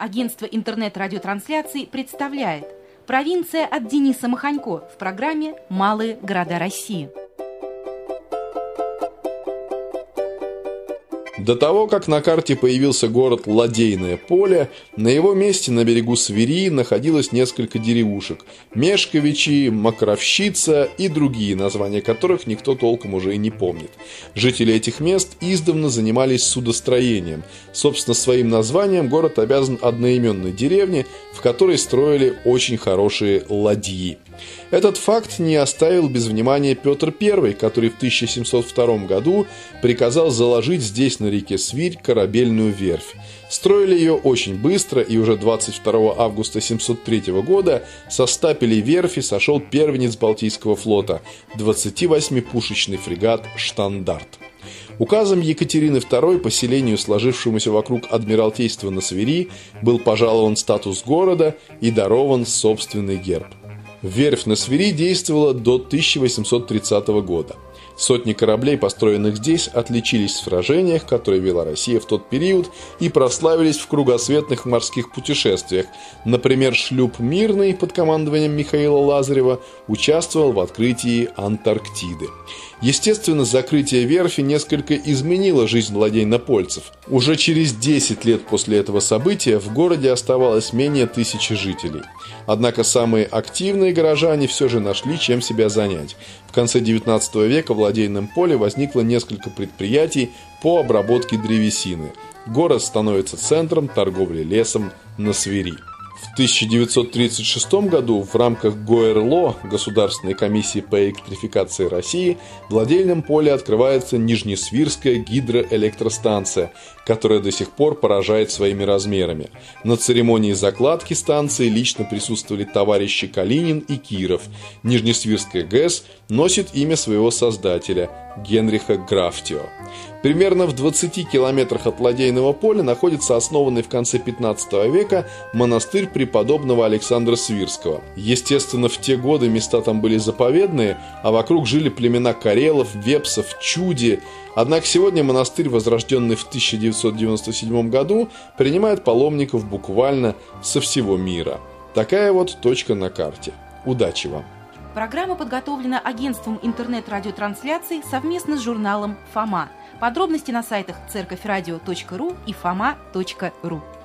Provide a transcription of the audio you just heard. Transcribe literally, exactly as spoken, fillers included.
Агентство интернет-радиотрансляций представляет «Провинция» от Дениса Маханько в программе «Малые города России». До того, как на карте появился город Ладейное поле, на его месте на берегу Свири находилось несколько деревушек – Мешковичи, Мокровщица и другие, названия которых никто толком уже и не помнит. Жители этих мест издавна занимались судостроением. Собственно, своим названием город обязан одноименной деревне, в которой строили очень хорошие ладьи. Этот факт не оставил без внимания Петр Первый, который в тысяча семьсот втором году приказал заложить здесь на реке Свирь корабельную верфь. Строили ее очень быстро, и уже двадцать второго августа семьсот третьего года со стапелей верфи сошел первенец Балтийского флота – двадцативосьмипушечный фрегат «Штандарт». Указом Екатерины Второй поселению, сложившемуся вокруг Адмиралтейства на Свири, был пожалован статус города и дарован собственный герб. Верфь на Свири действовала до тысяча восемьсот тридцатого года. Сотни кораблей, построенных здесь, отличились в сражениях, которые вела Россия в тот период, и прославились в кругосветных морских путешествиях. Например, шлюп «Мирный» под командованием Михаила Лазарева участвовал в открытии Антарктиды. Естественно, закрытие верфи несколько изменило жизнь ладейнопольцев. Уже через десять лет после этого события в городе оставалось менее тысячи жителей. Однако самые активные горожане все же нашли, чем себя занять. В конце девятнадцатого века в Ладейном поле возникло несколько предприятий по обработке древесины. Город становится центром торговли лесом на Свири. В тысяча девятьсот тридцать шестом году в рамках ГОЭРЛО, Государственной комиссии по электрификации России, в Ладейном поле открывается Нижнесвирская гидроэлектростанция, которая до сих пор поражает своими размерами. На церемонии закладки станции лично присутствовали товарищи Калинин и Киров. Нижнесвирская ГЭС носит имя своего создателя – Генриха Графтио. Примерно в двадцати километрах от Ладейного поля находится основанный в конце пятнадцатого века монастырь преподобного Александра Свирского. Естественно, в те годы места там были заповедные, а вокруг жили племена карелов, вепсов, чуди. Однако сегодня монастырь, возрожденный в тысяча девятьсот девяносто седьмом году, принимает паломников буквально со всего мира. Такая вот точка на карте. Удачи вам! Программа подготовлена агентством интернет-радиотрансляций совместно с журналом «Фома». Подробности на сайтах церковь радио точка ру и фома точка ру.